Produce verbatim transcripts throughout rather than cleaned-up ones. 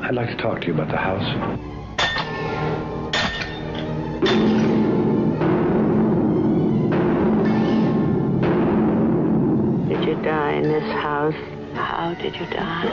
I'd like to talk to you about the house. Did you die in this house? How did you die?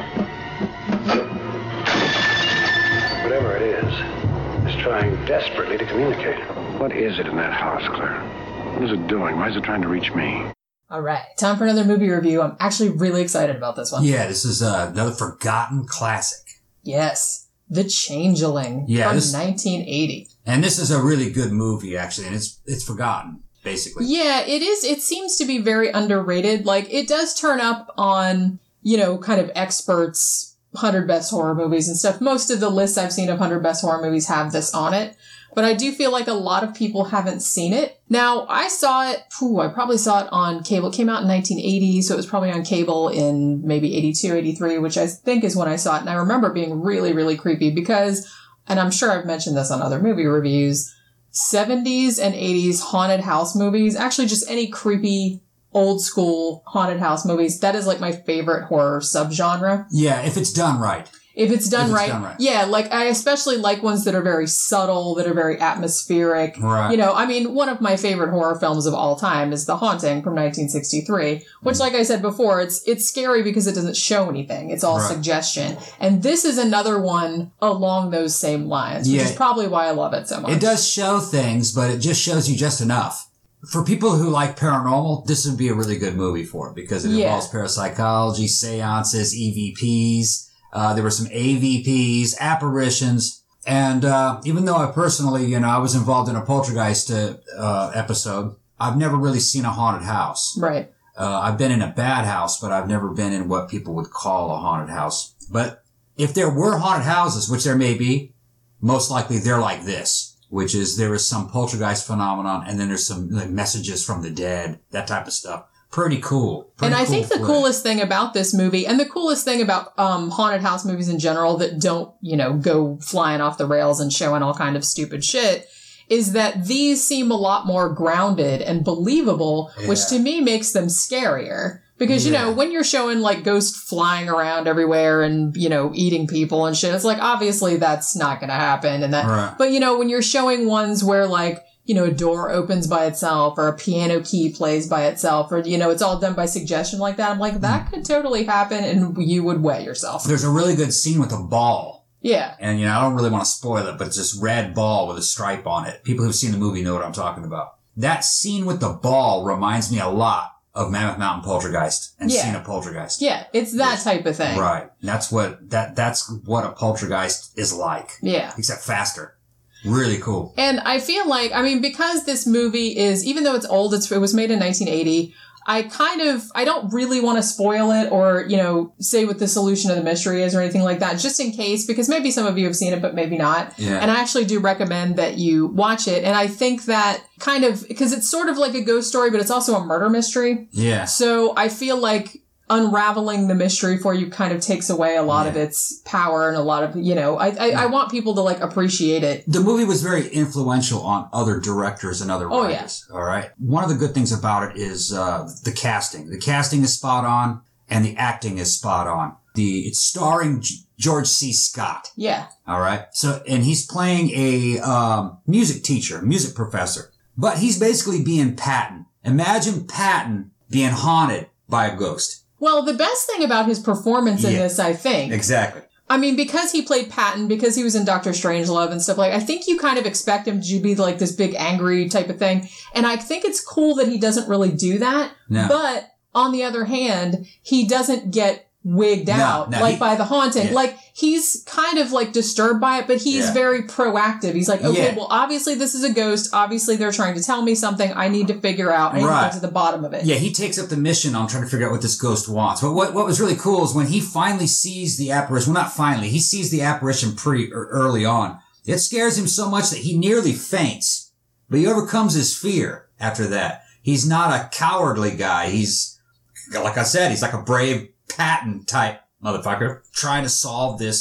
Whatever it is, it's trying desperately to communicate. What is it in that house, Claire? What is it doing? Why is it trying to reach me? All right, time for another movie review. I'm actually really excited about this one. Yeah, this is uh, another forgotten classic. Yes, The Changeling yeah, from this, nineteen eighty. And this is a really good movie, actually, and it's it's forgotten, basically. Yeah, it is. It seems to be very underrated. Like, it does turn up on, you know, kind of experts' one hundred best horror movies and stuff. Most of the lists I've seen of one hundred best horror movies have this on it. But I do feel like a lot of people haven't seen it. Now, I saw it, whew, I probably saw it on cable. It came out in nineteen eighty, so it was probably on cable in maybe eighty-two, eighty-three, which I think is when I saw it. And I remember being really, really creepy because, and I'm sure I've mentioned this on other movie reviews, seventies and eighties haunted house movies, actually just any creepy old school haunted house movies, that is like my favorite horror subgenre. Yeah, if it's done right. If it's done, if it's right, done right. Yeah, like I especially like ones that are very subtle, that are very atmospheric. Right. You know, I mean, one of my favorite horror films of all time is The Haunting from nineteen sixty-three, which, mm. like I said before, it's it's scary because it doesn't show anything. It's all right. suggestion. And this is another one along those same lines, which yeah. is probably why I love it so much. It does show things, but it just shows you just enough. For people who like paranormal, this would be a really good movie for it because it yeah. involves parapsychology, seances, E V Ps. Uh, there were some A V Ps, apparitions, and uh, even though I personally, you know, I was involved in a poltergeist uh, uh, episode, I've never really seen a haunted house. Right. Uh, I've been in a bad house, but I've never been in what people would call a haunted house. But if there were haunted houses, which there may be, most likely they're like this, which is there is some poltergeist phenomenon, and then there's some like, messages from the dead, that type of stuff. Pretty cool. Pretty and I cool think the flick. coolest thing about this movie, and the coolest thing about um, haunted house movies in general that don't, you know, go flying off the rails and showing all kind of stupid shit, is that these seem a lot more grounded and believable, yeah. which to me makes them scarier. Because, yeah. you know, when you're showing, like, ghosts flying around everywhere and, you know, eating people and shit, it's like, obviously that's not going to happen. And that, right. But, you know, when you're showing ones where, like, you know, a door opens by itself or a piano key plays by itself or, you know, it's all done by suggestion like that. I'm like, that could totally happen and you would wet yourself. There's a really good scene with a ball. Yeah. And, you know, I don't really want to spoil it, but it's this red ball with a stripe on it. People who've seen the movie know what I'm talking about. That scene with the ball reminds me a lot of Mammoth Mountain Poltergeist and yeah. Scene of Poltergeist. Yeah, it's that yes. type of thing. Right. That's what, that, that's what a poltergeist is like. Yeah. Except faster. Really cool. And I feel like, I mean, because this movie is, even though it's old, it's, it was made in nineteen eighty, I kind of, I don't really want to spoil it or, you know, say what the solution of the mystery is or anything like that, just in case, because maybe some of you have seen it, but maybe not. Yeah. And I actually do recommend that you watch it. And I think that kind of, because it's sort of like a ghost story, but it's also a murder mystery. Yeah. So I feel like unraveling the mystery for you kind of takes away a lot yeah. of its power and a lot of, you know, I I, yeah. I want people to like appreciate it. The movie was very influential on other directors and other oh, writers. Yeah. All right. One of the good things about it is uh the casting. The casting is spot on and the acting is spot on. The it's starring G- George C. Scott. Yeah. All right. So and he's playing a um music teacher, music professor. But he's basically being Patton. Imagine Patton being haunted by a ghost. Well, the best thing about his performance in yeah, this, I think. Exactly. I mean, because he played Patton, because he was in Doctor Strangelove and stuff like, I think you kind of expect him to be like this big angry type of thing. And I think it's cool that he doesn't really do that. No. But on the other hand, he doesn't get wigged no, out no, like he, by the haunting. Yeah. Like he's kind of like disturbed by it, but he's yeah. very proactive. He's like, okay, yeah. well, obviously this is a ghost. Obviously they're trying to tell me something. I need to figure out. I need right. to get to the bottom of it. Yeah, he takes up the mission on trying to figure out what this ghost wants. But what, what was really cool is when he finally sees the apparition, well, not finally, he sees the apparition pretty early on. It scares him so much that he nearly faints. But he overcomes his fear after that. He's not a cowardly guy. He's, like I said, he's like a brave Patton type motherfucker trying to solve this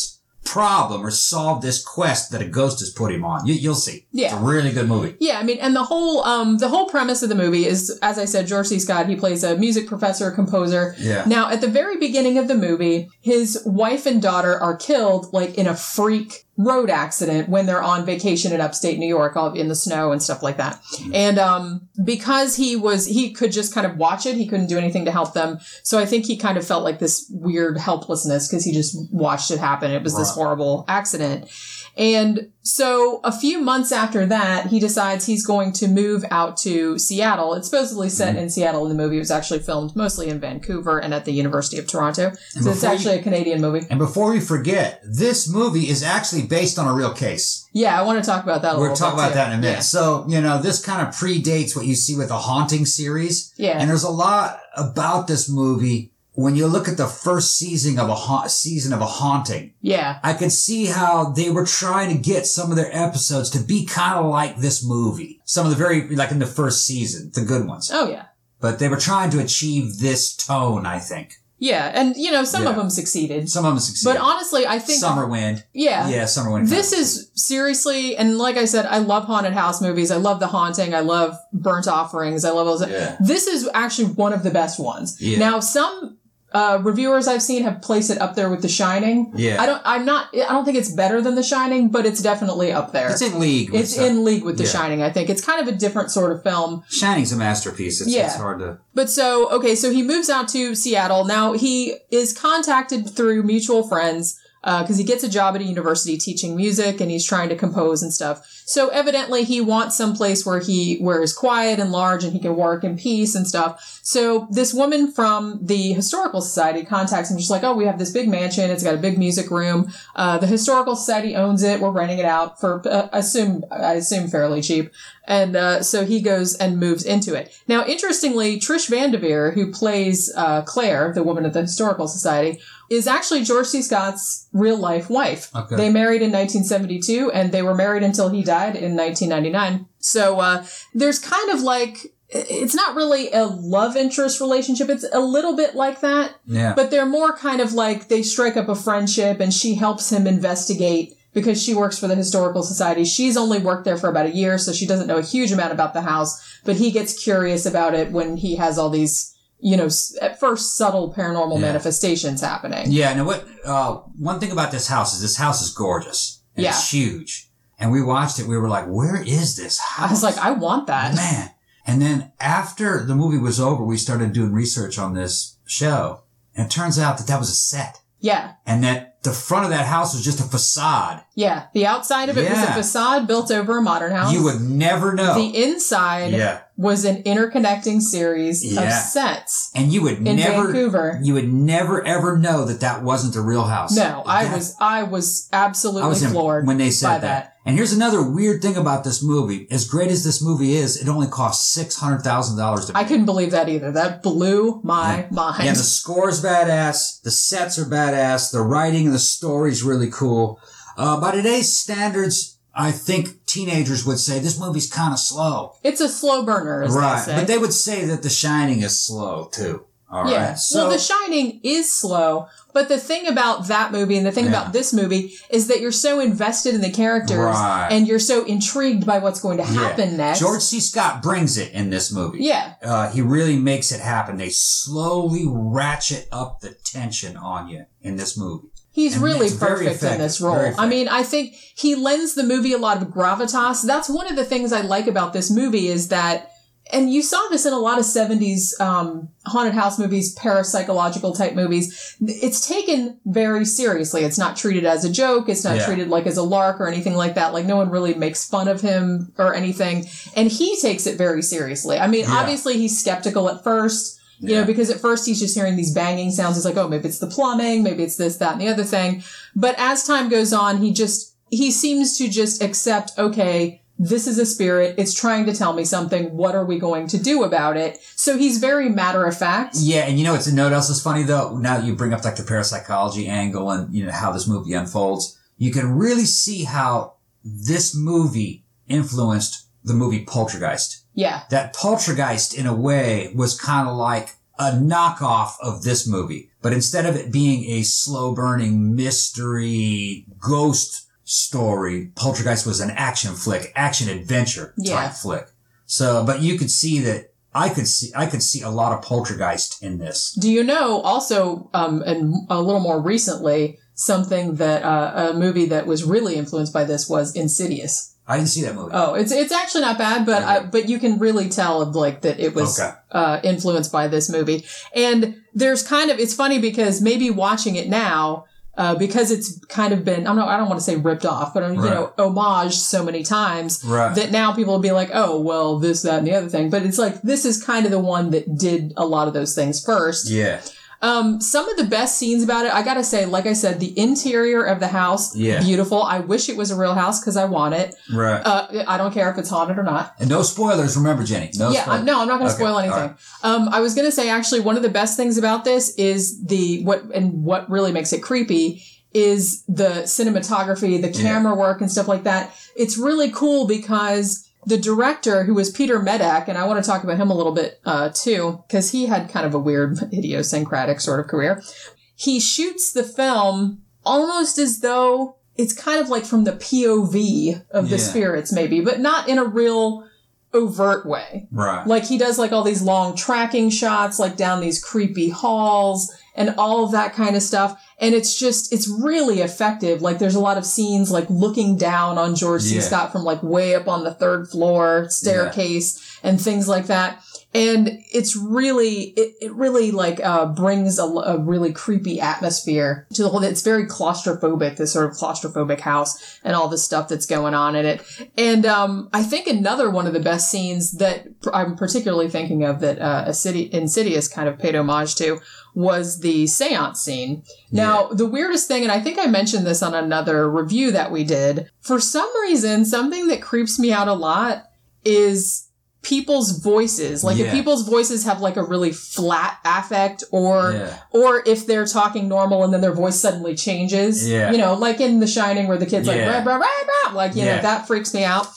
problem or solve this quest that a ghost has put him on. You, you'll see. Yeah. It's a really good movie. Yeah, I mean, and the whole um the whole premise of the movie is, as I said, George C. Scott, he plays a music professor, composer. Yeah. Now, at the very beginning of the movie, his wife and daughter are killed, like, in a freak road accident when they're on vacation in upstate New York, all in the snow and stuff like that. And um because he was, he could just kind of watch it, he couldn't do anything to help them. So I think he kind of felt like this weird helplessness because he just watched it happen. It was right. This horrible accident. And so a few months after that, he decides he's going to move out to Seattle. It's supposedly set mm-hmm. in Seattle in the movie. It was actually filmed mostly in Vancouver and at the University of Toronto. And so it's actually you, a Canadian movie. And before we forget, this movie is actually based on a real case. Yeah, I want to talk about that a We'll little talk bit about too. that in a minute. Yeah. So, you know, this kind of predates what you see with the Haunting series. Yeah. And there's a lot about this movie. When you look at the first season of a ha- season of a Haunting, yeah, I could see how they were trying to get some of their episodes to be kind of like this movie. Some of the very, like in the first season, the good ones. Oh, yeah. But they were trying to achieve this tone, I think. Yeah, and, you know, some yeah. of them succeeded. Some of them succeeded. But honestly, I think... Summer Wind. Yeah. Yeah, Summer Wind. This is seriously, and like I said, I love haunted house movies. I love The Haunting. I love Burnt Offerings. I love those. Yeah. This is actually one of the best ones. Yeah. Now, some... Uh, reviewers I've seen have placed it up there with The Shining. Yeah. I don't, I'm not, I don't think it's better than The Shining, but it's definitely up there. It's in league. With It's some, in league with The yeah. Shining, I think. It's kind of a different sort of film. Shining's a masterpiece. It's, Yeah. it's hard to... But so, okay, so he moves out to Seattle. Now, he is contacted through mutual friends, uh, because he gets a job at a university teaching music and he's trying to compose and stuff. So evidently he wants some place where he, where is quiet and large and he can work in peace and stuff. So this woman from the Historical Society contacts him, just like, oh, we have this big mansion. It's got a big music room. Uh, the Historical Society owns it. We're renting it out for, uh, assume, I assume fairly cheap. And, uh, so he goes and moves into it. Now, interestingly, Trish Van Devere, who plays, uh, Claire, the woman at the Historical Society, is actually George C. Scott's real life wife. Okay. They married in nineteen seventy-two and they were married until he died in nineteen ninety-nine. So, uh, there's kind of like, it's not really a love interest relationship. It's a little bit like that. Yeah. But they're more kind of like they strike up a friendship and she helps him investigate because she works for the Historical Society. She's only worked there for about a year, so she doesn't know a huge amount about the house, but he gets curious about it when he has all these, you know, at first subtle paranormal yeah. manifestations happening. Yeah. Now, what, uh, one thing about this house is this house is gorgeous. And Yeah. It's huge. And we watched it. We were like, where is this house? I was like, I want that. Man. And then after the movie was over, we started doing research on this show. And it turns out that that was a set. Yeah. And that the front of that house was just a facade. Yeah. The outside of it was a Yeah. facade built over a modern house. You would never know. The inside Yeah. was an interconnecting series Yeah. of sets. And you would in never, Vancouver. you would never ever know that that wasn't the real house. No, I That- was, I was absolutely I was in- floored when they by said that. that. And here's another weird thing about this movie. As great as this movie is, it only cost six hundred thousand dollars to make. I couldn't believe that either. That blew my Yeah. mind. Yeah, the score's badass. The sets are badass. The writing and the story's really cool. Uh, by today's standards, I think teenagers would say this movie's kind of slow. It's a slow burner, as Right. they say. But they would say that The Shining is slow, too. All right. yeah. So, well, The Shining is slow, but the thing about that movie and the thing Yeah. about this movie is that you're so invested in the characters Right. and you're so intrigued by what's going to happen yeah. next. George C. Scott brings it in this movie. Yeah. Uh, he really makes it happen. They slowly ratchet up the tension on you in this movie. He's And really it's very perfect in this effective, role. very I effective. mean, I think he lends the movie a lot of gravitas. That's one of the things I like about this movie is that, and you saw this in a lot of seventies um, haunted house movies, parapsychological type movies. It's taken very seriously. It's not treated as a joke. It's not Yeah. treated like as a lark or anything like that. Like no one really makes fun of him or anything. And he takes it very seriously. I mean, Yeah. obviously he's skeptical at first. You Yeah. know, because at first he's just hearing these banging sounds. He's like, oh, maybe it's the plumbing, maybe it's this, that, and the other thing. But as time goes on, he just, he seems to just accept, okay, this is a spirit. It's trying to tell me something. What are we going to do about it? So he's very matter of fact. Yeah, and you know, it's a note else is funny though. Now that you bring up like the parapsychology angle and you know how this movie unfolds, you can really see how this movie influenced the movie Poltergeist. Yeah. That Poltergeist, in a way, was kind of like a knockoff of this movie. But instead of it being a slow-burning mystery ghost story, Poltergeist was an action flick, action adventure type Yeah. flick. So, but you could see that I could see I could see a lot of Poltergeist in this. Do you know also, um, and a little more recently, something that uh, a movie that was really influenced by this was Insidious. I didn't see that movie. Oh, it's it's actually not bad, but I, but you can really tell like that it was Okay. uh, influenced by this movie. And there's kind of it's funny because maybe watching it now. Uh, because it's kind of been, I'm not, I don't want to say ripped off, but, you Right. know, homaged so many times Right. that now people will be like, oh, well, this, that, and the other thing. But it's like, this is kind of the one that did a lot of those things first. Yeah. Um, some of the best scenes about it, I gotta say, like I said, the interior of the house, Yeah. beautiful. I wish it was a real house because I want it. Right. Uh, I don't care if it's haunted or not. And no spoilers, remember, Jenny. No yeah, spoilers. I'm, no, I'm not going to Okay, spoil all anything. right. Um, I was going to say actually one of the best things about this is the what and what really makes it creepy is the cinematography, the camera work, and stuff like that. It's really cool because the director, who was Peter Medak, and I want to talk about him a little bit uh, too, because he had kind of a weird, idiosyncratic sort of career. He shoots the film almost as though it's kind of like from the P O V of the Yeah. spirits, maybe, but not in a real overt way. Right. Like he does like all these long tracking shots, like down these creepy halls and all of that kind of stuff. And it's just, it's really effective. Like there's a lot of scenes like looking down on George C. Yeah. Scott from like way up on the third floor staircase and things like that. And it's really, it, it really like, uh, brings a, a really creepy atmosphere to the whole, it's very claustrophobic, this sort of claustrophobic house and all the stuff that's going on in it. And, um, I think another one of the best scenes that I'm particularly thinking of that, uh, a city, Insidious kind of paid homage to was the seance scene. Now, the weirdest thing, and I think I mentioned this on another review that we did, for some reason, something that creeps me out a lot is people's voices. Like if Yeah. people's voices have like a really flat affect or Yeah. or if they're talking normal and then their voice suddenly changes. Yeah. You know, like in The Shining where the kid's like, Yeah. rah, rah, rah, rah, like, you Yeah. know, that freaks me out.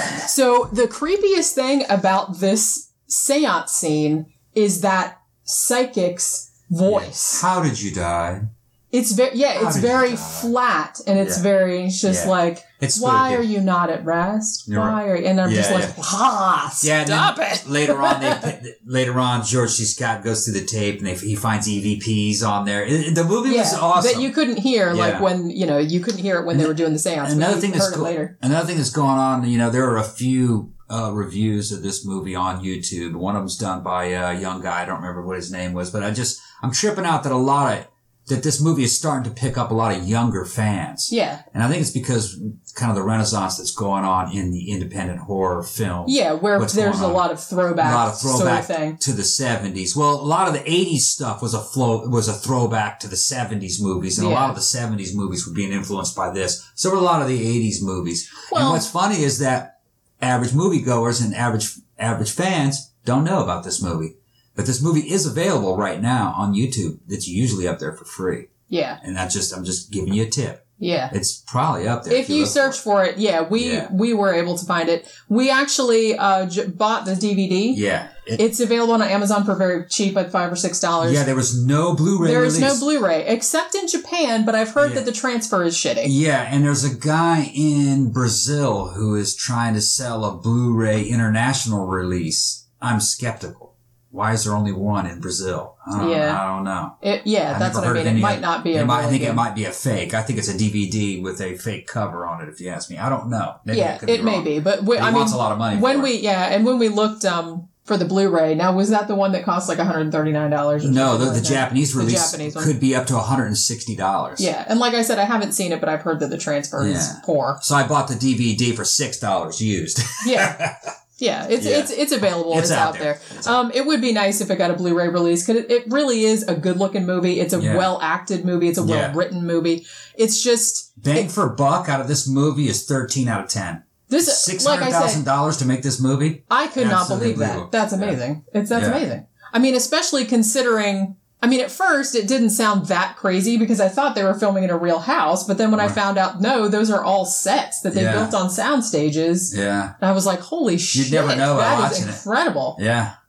So the creepiest thing about this seance scene is that psychic's voice. How did you die? It's very, yeah, How it's did you very die? flat and it's Yeah. very, it's just Yeah. like, It's why spooky. are you not at rest? You're Why right. are you? And I'm just Yeah, like, yeah. ah, Yeah, and stop then it. later on, they later on, George C. Scott goes through the tape and they, he finds E V Ps on there. It- the movie was awesome. that you couldn't hear, like Yeah. when, you know, you couldn't hear it when they were doing the seance. but Another you thing heard that's it go- later. another thing that's going on. You know, there are a few uh, reviews of this movie on YouTube. One of them's done by a young guy. I don't remember what his name was, but I just I'm tripping out that a lot of that this movie is starting to pick up a lot of younger fans. Yeah. And I think it's because kind of the renaissance that's going on in the independent horror film. Yeah, where What's there's going a on? lot of throwback, A lot of throwback sort of thing. to the seventies. Well, a lot of the eighties stuff was a flow, was a throwback to the seventies movies, and a Yeah. lot of the seventies movies were being influenced by this. So were a lot of the eighties movies. Well- and what's funny is that average moviegoers and average average fans don't know about this movie. But this movie is available right now on YouTube. It's usually up there for free. Yeah. And that's just I'm just giving you a tip. Yeah. It's probably up there. If you look search for for it, yeah, we Yeah. we were able to find it. We actually uh, j- bought the D V D. it. Yeah. It- It's available on Amazon for very cheap, at five or six dollars. yeah, there was no Blu-ray There is no release. Blu-ray except in Japan, but I've heard Yeah. that the transfer is shitty. Yeah, and there's a guy in Brazil who is trying to sell a Blu-ray international release. I'm skeptical. Why is there only one in Brazil? I don't, Yeah. I don't know. It, yeah, I've that's never what I heard of mean. It any might of- not be it a might- I really think good- it might be a fake. I think it's a D V D with a fake cover on it, if you ask me. I don't know. Maybe I Yeah, could be it may wrong. be, but we, He I wants mean, a lot of money when for we it. yeah, and when we looked um for the Blu-ray, now was that the one that cost like one hundred thirty-nine dollars? No, the, the Japanese The release Japanese one. could be up to one hundred sixty dollars. Yeah, and like I said, I haven't seen it, but I've heard that the transfer is Yeah. poor. So I bought the D V D for six dollars used. Yeah. Yeah, it's Yeah. it's it's available. It's It's, out out, there. there. It's out Um, it would be nice if it got a Blu-ray release because it, it really is a good-looking movie. It's a Yeah. well-acted movie. It's a Yeah. well-written movie. It's just Bang it- for buck out of this movie is thirteen out of ten. this. Six Like hundred I thousand said, dollars to make this movie? I could not Absolutely believe that. unbelievable. That's Yeah. amazing. It's that's Yeah. amazing. I mean, especially considering. I mean, at first it didn't sound that crazy because I thought they were filming in a real house, but then when I Right. found out, no, those are all sets that they Yeah. built on sound stages. Yeah. And I was like, holy shit, never know by that is watching it. incredible. Yeah.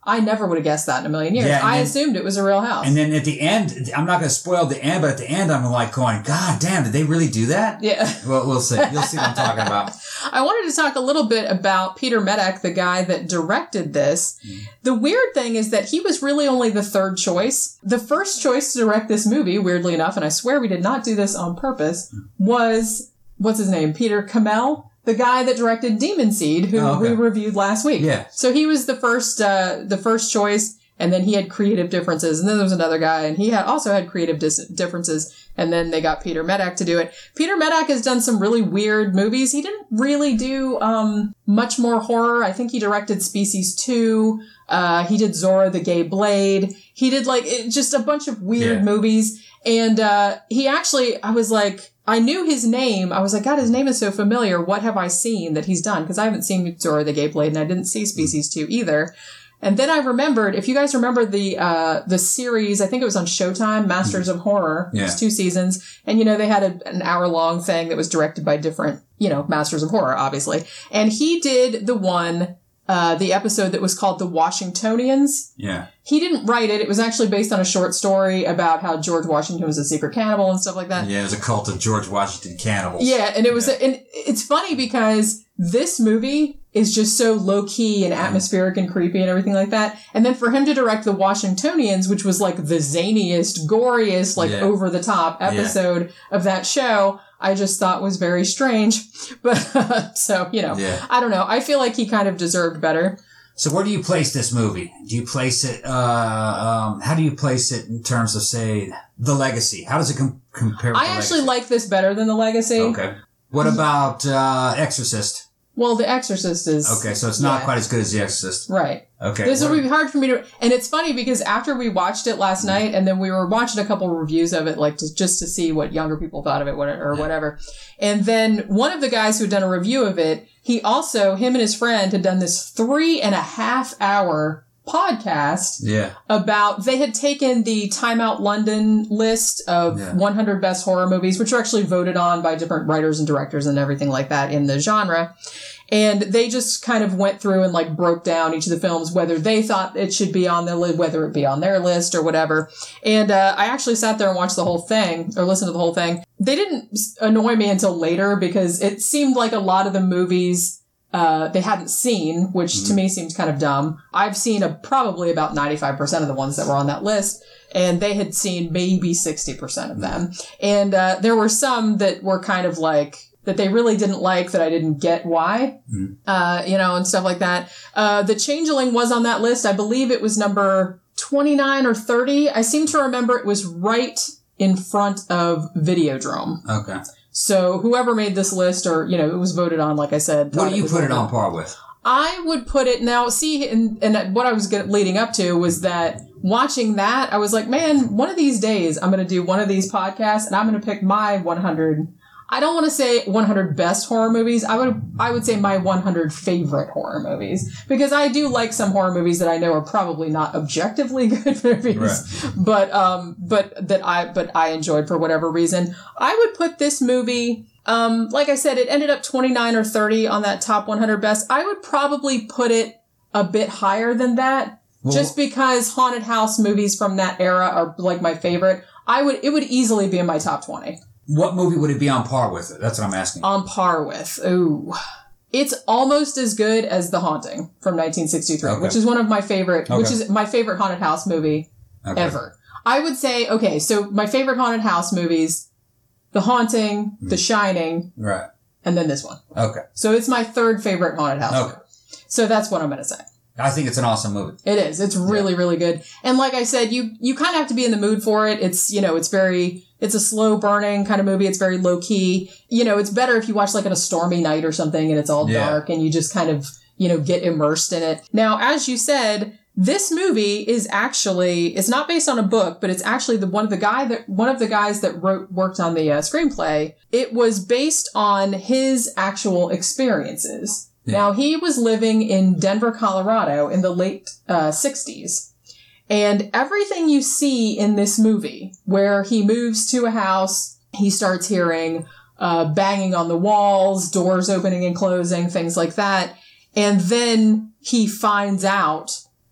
I never would have guessed that in a million years. Yeah, I then, assumed it was a real house. And then at the end, I'm not going to spoil the end, but at the end, I'm like going, God damn, did they really do that? Yeah. Well, we'll see. You'll see what I'm talking about. I wanted to talk a little bit about Peter Medak, the guy that directed this. Mm. The weird thing is that he was really only the third choice. The first choice to direct this movie, weirdly enough, and I swear we did not do this on purpose, was, what's his name? Peter Kamel? The guy that directed Demon Seed, who oh, okay. we reviewed last week. Yeah. So he was the first, uh, the first choice, and then he had creative differences. And then there was another guy, and he had also had creative dis- differences. And then they got Peter Medak to do it. Peter Medak has done some really weird movies. He didn't really do um much more horror. I think he directed Species two. Uh, he did Zora the Gay Blade. He did like it, just a bunch of weird yeah. movies. And uh, he actually, I was like, I knew his name. I was like, God, his name is so familiar. What have I seen that he's done? Because I haven't seen Zora the Gay Blade, and I didn't see Species two either. And then I remembered, if you guys remember the uh the series, I think it was on Showtime, Masters of Horror. Yeah. It was two seasons. And, you know, they had a, an hour-long thing that was directed by different, you know, Masters of Horror, obviously. And he did the one, uh the episode that was called The Washingtonians. Yeah. He didn't write it. It was actually based on a short story about how George Washington was a secret cannibal and stuff like that. Yeah, it was a cult of George Washington cannibals. Yeah, and it was, yeah. a, and it's funny because this movie is just so low-key and atmospheric and creepy and everything like that. And then for him to direct The Washingtonians, which was like the zaniest, goriest, like yeah. over-the-top episode yeah. of that show, I just thought was very strange. But, uh, so, you know, yeah. I don't know. I feel like he kind of deserved better. So where do you place this movie? Do you place it, uh, um, how do you place it in terms of, say, The Legacy? How does it com- compare with I The actually Legacy? like this better than The Legacy. Okay. What about uh, Exorcist? Well, The Exorcist is... Okay, so it's not yeah. quite as good as The Exorcist. Right. Okay. This would be hard for me to... And it's funny because after we watched it last mm-hmm. night, and then we were watching a couple of reviews of it, like to, just to see what younger people thought of it or yeah. whatever. And then one of the guys who had done a review of it, he also, him and his friend had done this three and a half hour podcast yeah. about, they had taken the Time Out London list of yeah. one hundred best horror movies, which are actually voted on by different writers and directors and everything like that in the genre. And they just kind of went through and like broke down each of the films, whether they thought it should be on the list, whether it be on their list or whatever. And uh, I actually sat there and watched the whole thing or listened to the whole thing. They didn't annoy me until later because it seemed like a lot of the movies uh, they hadn't seen, which mm-hmm. to me seems kind of dumb. I've seen a, probably about ninety-five percent of the ones that were on that list. And they had seen maybe sixty percent of them. And uh, there were some that were kind of like, that they really didn't like, that I didn't get why, mm-hmm. uh, you know, and stuff like that. Uh, The Changeling was on that list. I believe it was number twenty-nine or thirty. I seem to remember it was right in front of Videodrome. Okay. So whoever made this list, or, you know, it was voted on, like I said. What do you it put it on par with? I would put it, now, see, and, and what I was get, leading up to was that watching that, I was like, man, one of these days I'm going to do one of these podcasts and I'm going to pick my one hundred, I don't want to say one hundred best horror movies. I would, I would say my one hundred favorite horror movies, because I do like some horror movies that I know are probably not objectively good movies, right. but, um, but that I, but I enjoyed for whatever reason. I would put this movie, um, like I said, it ended up twenty-nine or thirty on that top one hundred best. I would probably put it a bit higher than that, well, just because haunted house movies from that era are like my favorite. I would, it would easily be in my top twenty. What movie would it be on par with? That's what I'm asking. On par with. Ooh. It's almost as good as The Haunting from nineteen sixty-three, okay. which is one of my favorite, okay. which is my favorite haunted house movie okay. ever. I would say, okay, so my favorite haunted house movies, The Haunting, mm. The Shining, right, and then this one. Okay. So it's my third favorite haunted house okay. movie. So that's what I'm going to say. I think it's an awesome movie. It is. It's really, yeah. really good. And like I said, you, you kind of have to be in the mood for it. It's, you know, it's very, it's a slow burning kind of movie. It's very low key. You know, it's better if you watch like on a stormy night or something and it's all yeah. dark and you just kind of, you know, get immersed in it. Now, as you said, this movie is actually, it's not based on a book, but it's actually the one of the guy that, one of the guys that wrote, worked on the uh, screenplay. It was based on his actual experiences. Yeah. Now, he was living in Denver, Colorado in the late uh, sixties. And everything you see in this movie, where he moves to a house, he starts hearing uh, banging on the walls, doors opening and closing, things like that. And then he finds out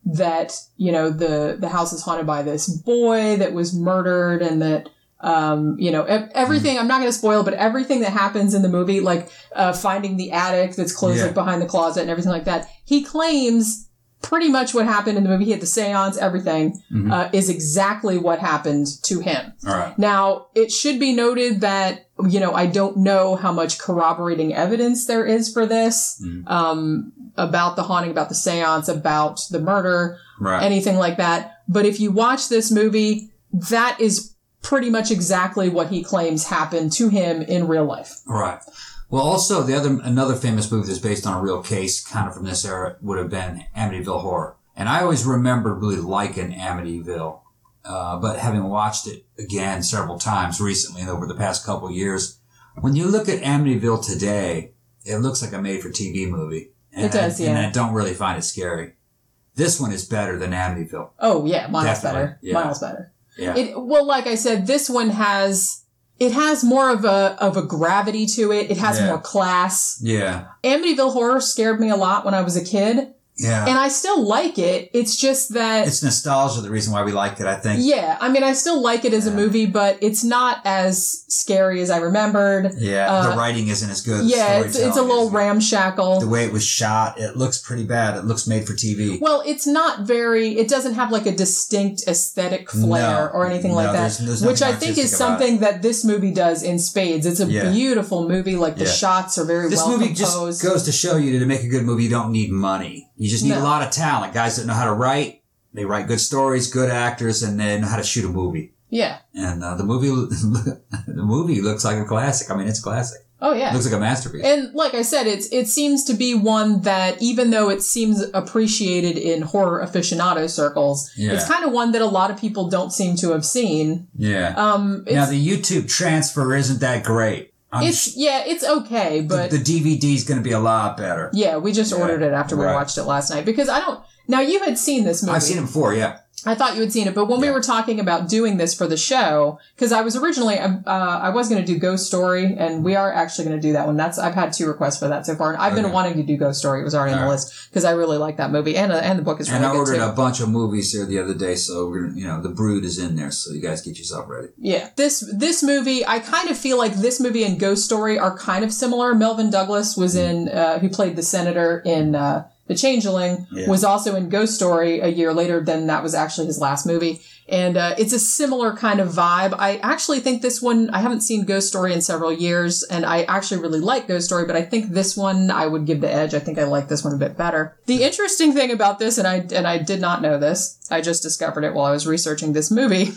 that, you know, the, the house is haunted by this boy that was murdered and that, um, you know, everything, mm. I'm not going to spoil, but everything that happens in the movie, like, uh, finding the attic that's closed yeah. like behind the closet and everything like that, he claims pretty much what happened in the movie. He had the seance, everything, mm-hmm. uh, is exactly what happened to him. All right. Now, it should be noted that, you know, I don't know how much corroborating evidence there is for this, mm. um, about the haunting, about the seance, about the murder, right. anything like that. But if you watch this movie, that is pretty much exactly what he claims happened to him in real life. Right. Well, also, the other another famous movie that's based on a real case, kind of from this era, would have been Amityville Horror. And I always remember really liking Amityville, uh, but having watched it again several times recently and over the past couple of years, when you look at Amityville today, it looks like a made-for-T V movie. And it does, I, yeah. And I don't really find it scary. This one is better than Amityville. Oh, yeah, miles Definitely. better. Yeah. Miles better. Yeah. It, well, like I said, this one has... It has more of a of a gravity to it. It has yeah. more class. Yeah. Amityville Horror scared me a lot when I was a kid. Yeah. And I still like it. It's just that... It's nostalgia, the reason why we like it, I think. Yeah. I mean, I still like it as yeah. a movie, but it's not as scary as I remembered. Yeah. Uh, the writing isn't as good. Yeah, it's, it's a little ramshackle. The way it was shot, it looks pretty bad. It looks made for T V. Well, it's not very... It doesn't have like a distinct aesthetic flair no, or anything no, like that. There's, there's which I think is something that this movie does in spades. It's a yeah. beautiful movie. Like the yeah. shots are very this well movie composed. Just goes to show you that to make a good movie, you don't need money. You just need no. a lot of talent. Guys that know how to write, they write good stories, good actors, and they know how to shoot a movie. Yeah. And uh, the movie, the movie looks like a classic. I mean, it's classic. Oh yeah. It looks like a masterpiece. And like I said, it's it seems to be one that, even though it seems appreciated in horror aficionado circles, yeah. it's kind of one that a lot of people don't seem to have seen. Yeah. Um. Now the YouTube transfer isn't that great. I'm it's sh- yeah, it's okay, but the, the D V D is going to be a lot better. Yeah, we just yeah. ordered it after we right. watched it last night because I don't. Now you had seen this movie. I've seen it before. Yeah. I thought you had seen it, but when yeah. we were talking about doing this for the show, because I was originally, uh, I was going to do Ghost Story, and we are actually going to do that one. That's I've had two requests for that so far, and I've okay. been wanting to do Ghost Story. It was already on the right. list because I really like that movie, and uh, and the book is really good. And I ordered too. a bunch of movies here the other day, so we're gonna, you know, The Brood is in there, so you guys get yourself ready. Yeah, this this movie, I kind of feel like this movie and Ghost Story are kind of similar. Melvin Douglas was mm. in, uh, who played the senator in. Uh, The Changeling yeah. was also in Ghost Story a year later. Then that was actually his last movie. And uh, it's a similar kind of vibe. I actually think this one, I haven't seen Ghost Story in several years, and I actually really like Ghost Story, but I think this one I would give the edge. I think I like this one a bit better. The interesting thing about this, and I, and I did not know this, I just discovered it while I was researching this movie,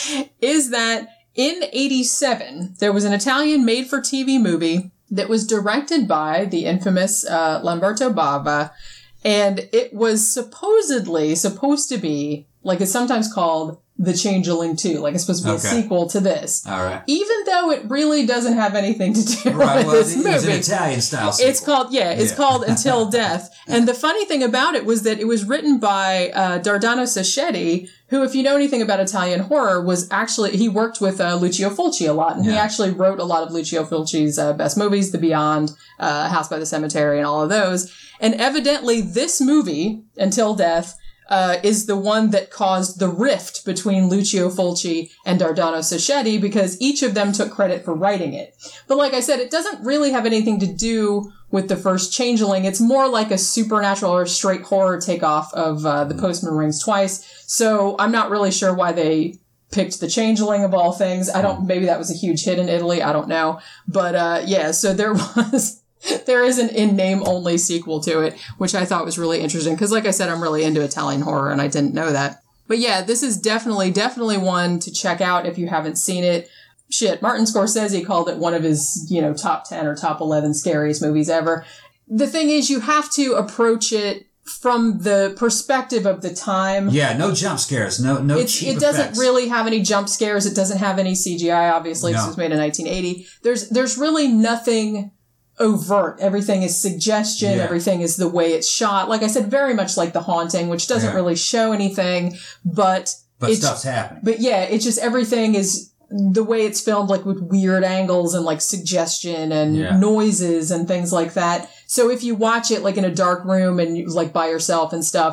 is that in eighty-seven, there was an Italian made-for-T V movie that was directed by the infamous uh, Lamberto Bava. And it was supposedly supposed to be, like it's sometimes called, The Changeling two. Like it's supposed to be okay. a sequel to this. All right. Even though it really doesn't have anything to do right, with well, this it, movie. It's an Italian style sequel. It's called, yeah, it's yeah. called Until Death. And the funny thing about it was that it was written by uh, Dardano Sacchetti, who, if you know anything about Italian horror, was actually, he worked with uh, Lucio Fulci a lot. And yeah. he actually wrote a lot of Lucio Fulci's uh, best movies, The Beyond, uh, House by the Cemetery, and all of those. And evidently this movie, Until Death, uh, is the one that caused the rift between Lucio Fulci and Dardano Sacchetti because each of them took credit for writing it. But like I said, it doesn't really have anything to do with the first Changeling. It's more like a supernatural or straight horror takeoff of uh, The Postman Rings Twice. So I'm not really sure why they picked The Changeling of all things. I don't, maybe that was a huge hit in Italy. I don't know. But uh, yeah, so there was... There is an in-name only sequel to it, which I thought was really interesting. Because like I said, I'm really into Italian horror and I didn't know that. But yeah, this is definitely, definitely one to check out if you haven't seen it. Shit, Martin Scorsese called it one of his, you know, top ten or top eleven scariest movies ever. The thing is, you have to approach it from the perspective of the time. Yeah, no jump scares, no no it's, cheap It doesn't effects. really have any jump scares. It doesn't have any C G I, obviously, because no. it was made in nineteen eighty. There's There's really nothing overt. Everything is suggestion. Yeah. Everything is the way it's shot. Like I said, very much like The Haunting, which doesn't yeah. really show anything, but... But stuff's happening. But yeah, it's just everything is the way it's filmed, like with weird angles and like suggestion and yeah. noises and things like that. So if you watch it like in a dark room and you, like by yourself and stuff,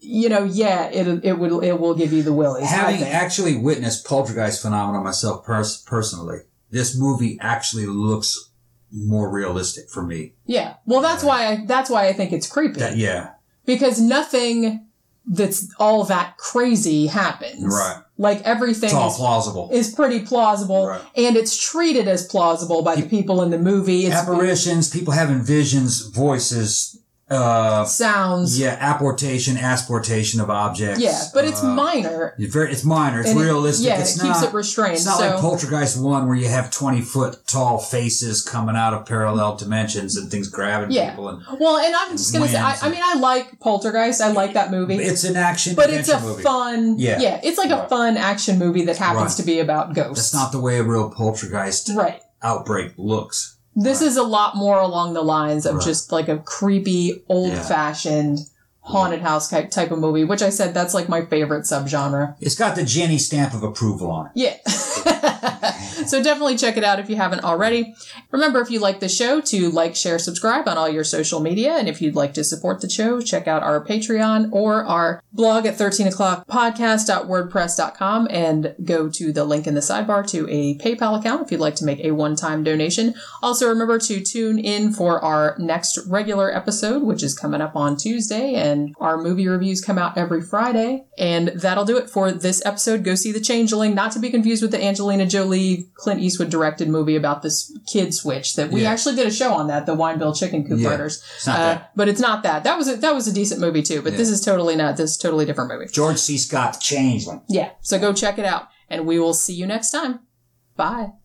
you know, yeah, it it would it will give you the willies. Having actually witnessed poltergeist phenomenon myself pers- personally, this movie actually looks more realistic for me. Yeah. Well, that's why I, that's why I think it's creepy. That, yeah. Because nothing that's all that crazy happens. Right. Like everything It's all is, plausible. is pretty plausible, Right. and it's treated as plausible by the people in the movie. It's Apparitions, people having visions, voices, uh, sounds. yeah, apportation, asportation of objects. Yeah, but it's uh, minor. It's very, it's minor. It's And it- realistic. yeah, it's it keeps not, it restrained, It's not so- like Poltergeist one where you have twenty foot tall faces coming out of parallel dimensions and things grabbing Yeah. people. And Well, and I'm just gonna say, I, Winds I mean, I like Poltergeist. I like that movie. it's an action But it's a adventure movie. fun, Yeah. yeah, it's like a Right. fun action movie that happens Right. to be about ghosts. That's not the way a real poltergeist right. outbreak looks. This Right. is a lot more along the lines of Right. just like a creepy, old-fashioned haunted house type type of movie, which I said that's like my favorite subgenre. It's got the Jenny stamp of approval on it. Yeah. So definitely check it out if you haven't already. Remember, if you like the show, to like, share, subscribe on all your social media. And if you'd like to support the show, check out our Patreon or our blog at thirteen o'clock podcast dot wordpress dot com and go to the link in the sidebar to a PayPal account if you'd like to make a one-time donation. Also, remember to tune in for our next regular episode, which is coming up on Tuesday, and our movie reviews come out every Friday. And that'll do it for this episode. Go see The Changeling, not to be confused with the Angelina Jolie, Clint Eastwood directed movie about this kid switch that we Yeah. actually did a show on that, the Wineville Chicken Coop Yeah. Murders. It's not Uh, that. but it's not that. That was a, that was a decent movie too, but Yeah. this is totally not. This is a totally different movie. George C. Scott, The Changeling. Yeah. So go check it out, and we will see you next time. Bye.